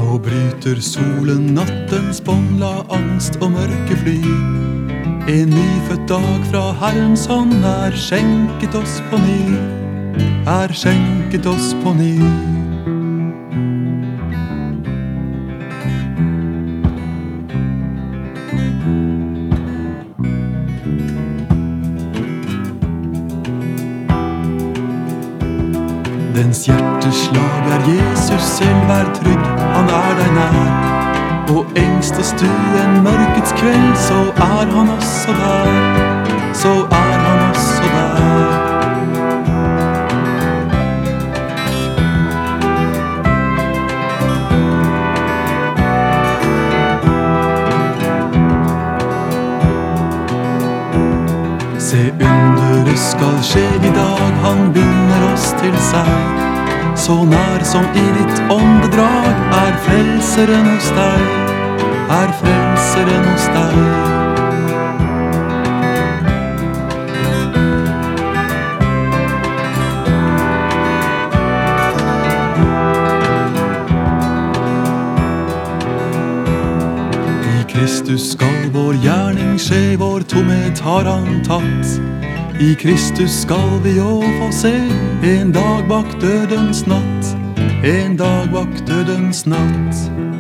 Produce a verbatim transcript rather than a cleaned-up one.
Nå bryter solen nattens bånd, la angst og mørke fly. En nyfødt dag fra Herrens hånd er skjenket oss på ny, er skjenket oss på ny. Dens hjerteslag er Jesus selv, vær trygg, han er deg nær. Og engstes du en mørkets kveld, så er han også der, så er han også der. Se, underet skal skje i dag, han binder oss til seg. Så nær som i ditt åndedrag er frelseren hos deg, er frelseren hos deg. I Kristus skal vår gjerning skje, vår tomhet har han tatt. I Kristus skal vi jo få se en dag bak dødens natt, en dag bak dødens natt.